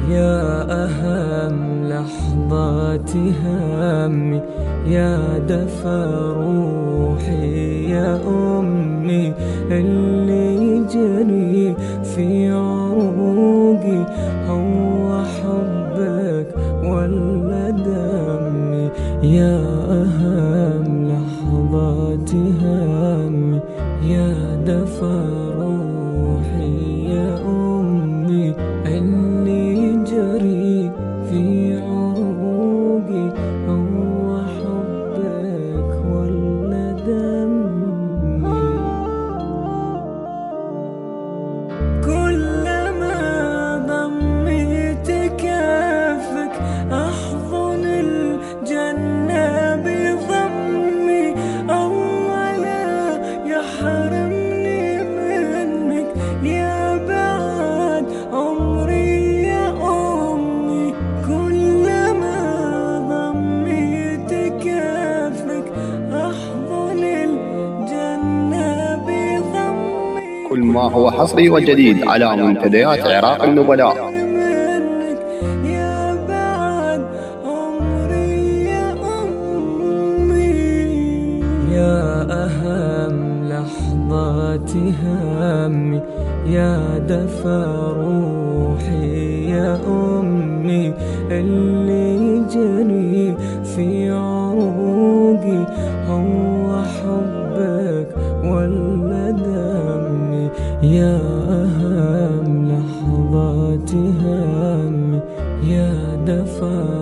يا أهم لحظات همي، يا دفى روحي يا أمي، اللي يجري في عروقي هو حبك ولا دمي. يا أهم لحظات همي، يا دفى روحي يا أمي، اللي يجري في عروقي هو حبك ولا دمي. كلما ضميت كفك أحضن الجنة بضمي، أولا يحرمني منك يا بعد عمري يا أمي. كلما ضميت كفك أحضن الجنة بضمي. كل ما هو حصري وجديد على منتديات عراق النبلاء. يا بعد عمري يا أمي. يا أهم لحظات همي، يا دفى روحي يا أمي، اللي يجري في عروقي هو حبك ولا دمي. يا أهم لحظات همي، يا دفى